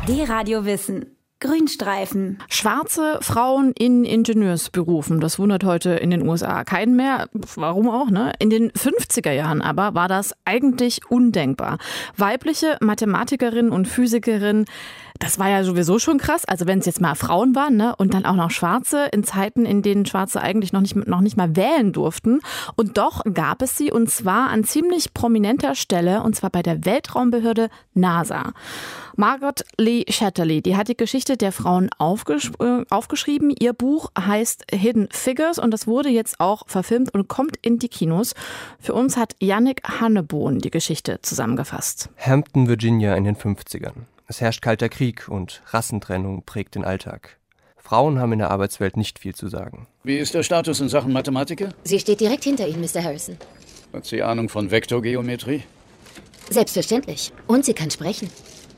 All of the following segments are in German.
D-Radio Wissen. Grünstreifen. Schwarze Frauen in Ingenieursberufen, das wundert heute in den USA keinen mehr. Warum auch, ne? In den 50er Jahren aber war das eigentlich undenkbar. Weibliche Mathematikerinnen und Physikerinnen, das war ja sowieso schon krass. Also wenn es jetzt mal Frauen waren, ne? Und dann auch noch Schwarze in Zeiten, in denen Schwarze eigentlich noch nicht mal wählen durften. Und doch gab es sie, und zwar an ziemlich prominenter Stelle, und zwar bei der Weltraumbehörde NASA. Margot Lee Shetterly, die hat die Geschichte der Frauen aufgeschrieben. Ihr Buch heißt Hidden Figures und das wurde jetzt auch verfilmt und kommt in die Kinos. Für uns hat Yannick Hannebohn die Geschichte zusammengefasst. Hampton, Virginia in den 50ern. Es herrscht kalter Krieg und Rassentrennung prägt den Alltag. Frauen haben in der Arbeitswelt nicht viel zu sagen. Wie ist der Status in Sachen Mathematiker? Sie steht direkt hinter Ihnen, Mr. Harrison. Hat sie Ahnung von Vektorgeometrie? Selbstverständlich. Und sie kann sprechen.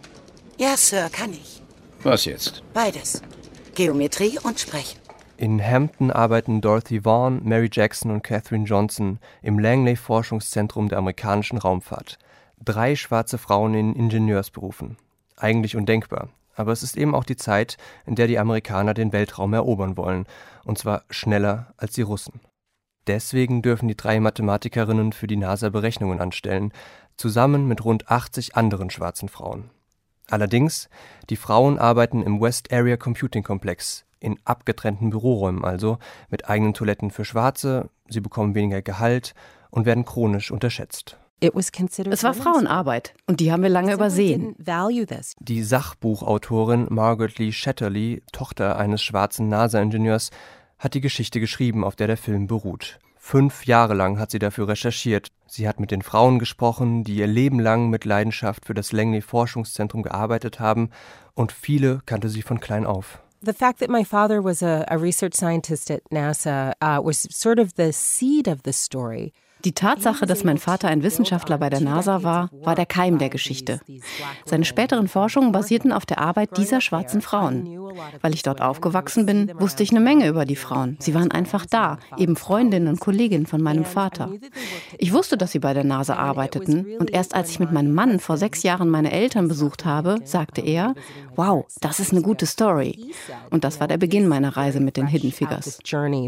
Ja, Sir, kann ich. Was jetzt? Beides. Geometrie und Sprechen. In Hampton arbeiten Dorothy Vaughan, Mary Jackson und Katherine Johnson im Langley-Forschungszentrum der amerikanischen Raumfahrt. 3 schwarze Frauen in Ingenieursberufen. Eigentlich undenkbar. Aber es ist eben auch die Zeit, in der die Amerikaner den Weltraum erobern wollen. Und zwar schneller als die Russen. Deswegen dürfen die 3 Mathematikerinnen für die NASA Berechnungen anstellen, zusammen mit rund 80 anderen schwarzen Frauen. Allerdings, die Frauen arbeiten im West Area Computing Komplex, in abgetrennten Büroräumen also, mit eigenen Toiletten für Schwarze, sie bekommen weniger Gehalt und werden chronisch unterschätzt. Es war Frauenarbeit und die haben wir lange übersehen. Die Sachbuchautorin Margot Lee Shetterly, Tochter eines schwarzen NASA-Ingenieurs, hat die Geschichte geschrieben, auf der der Film beruht. 5 Jahre lang hat sie dafür recherchiert. Sie hat mit den Frauen gesprochen, die ihr Leben lang mit Leidenschaft für das Langley-Forschungszentrum gearbeitet haben, und viele kannte sie von klein auf. The fact that my father was a research scientist at NASA was sort of the seed of the story. Die Tatsache, dass mein Vater ein Wissenschaftler bei der NASA war der Keim der Geschichte. Seine späteren Forschungen basierten auf der Arbeit dieser schwarzen Frauen. Weil ich dort aufgewachsen bin, wusste ich eine Menge über die Frauen. Sie waren einfach da, eben Freundinnen und Kolleginnen von meinem Vater. Ich wusste, dass sie bei der NASA arbeiteten, und erst als ich mit meinem Mann vor 6 Jahren meine Eltern besucht habe, sagte er, wow, das ist eine gute Story. Und das war der Beginn meiner Reise mit den Hidden Figures.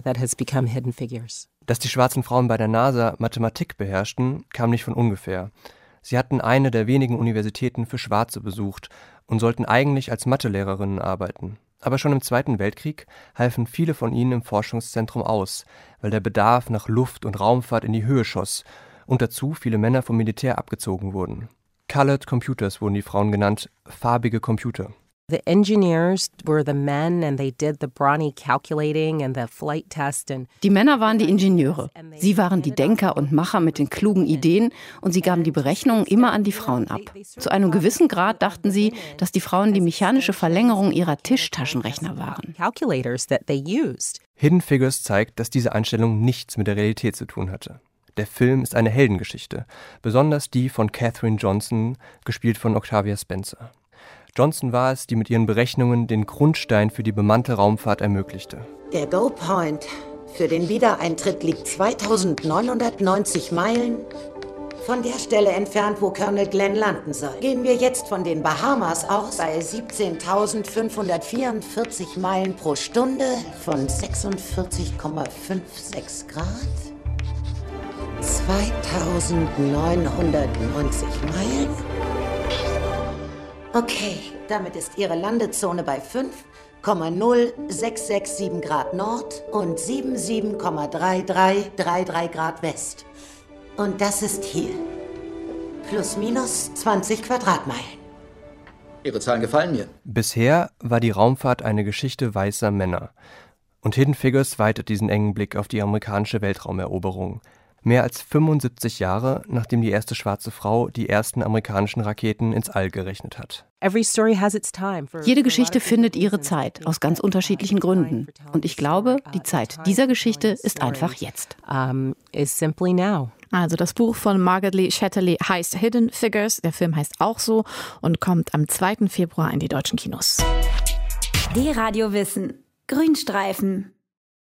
Dass die schwarzen Frauen bei der NASA Mathematik beherrschten, kam nicht von ungefähr. Sie hatten eine der wenigen Universitäten für Schwarze besucht und sollten eigentlich als Mathelehrerinnen arbeiten. Aber schon im Zweiten Weltkrieg halfen viele von ihnen im Forschungszentrum aus, weil der Bedarf nach Luft- und Raumfahrt in die Höhe schoss und dazu viele Männer vom Militär abgezogen wurden. Colored Computers wurden die Frauen genannt, farbige Computer. The engineers were the men and they did the brawny calculating and the flight test and Die Männer waren die Ingenieure. Sie waren die Denker und Macher mit den klugen Ideen und sie gaben die Berechnungen immer an die Frauen ab. Zu einem gewissen Grad dachten sie, dass die Frauen die mechanische Verlängerung ihrer Tischtaschenrechner waren. calculators that they used. Hidden Figures zeigt, dass diese Einstellung nichts mit der Realität zu tun hatte. Der Film ist eine Heldengeschichte, besonders die von Katherine Johnson, gespielt von Octavia Spencer. Johnson war es, die mit ihren Berechnungen den Grundstein für die bemannte Raumfahrt ermöglichte. Der Go-Point für den Wiedereintritt liegt 2990 Meilen von der Stelle entfernt, wo Colonel Glenn landen soll. Gehen wir jetzt von den Bahamas aus bei 17.544 Meilen pro Stunde von 46,56 Grad. 2990 Meilen. Okay, damit ist Ihre Landezone bei 5,0667 Grad Nord und 77,3333 Grad West. Und das ist hier. Plus minus 20 Quadratmeilen. Ihre Zahlen gefallen mir. Bisher war die Raumfahrt eine Geschichte weißer Männer. Und Hidden Figures weitet diesen engen Blick auf die amerikanische Weltraumeroberung. Mehr als 75 Jahre, nachdem die erste schwarze Frau die ersten amerikanischen Raketen ins All gerechnet hat. Jede Geschichte findet ihre Zeit, aus ganz unterschiedlichen Gründen. Und ich glaube, die Zeit dieser Geschichte ist einfach jetzt. Also das Buch von Margot Lee Shetterly heißt Hidden Figures, der Film heißt auch so und kommt am 2. Februar in die deutschen Kinos. D-Radio Wissen. Grünstreifen.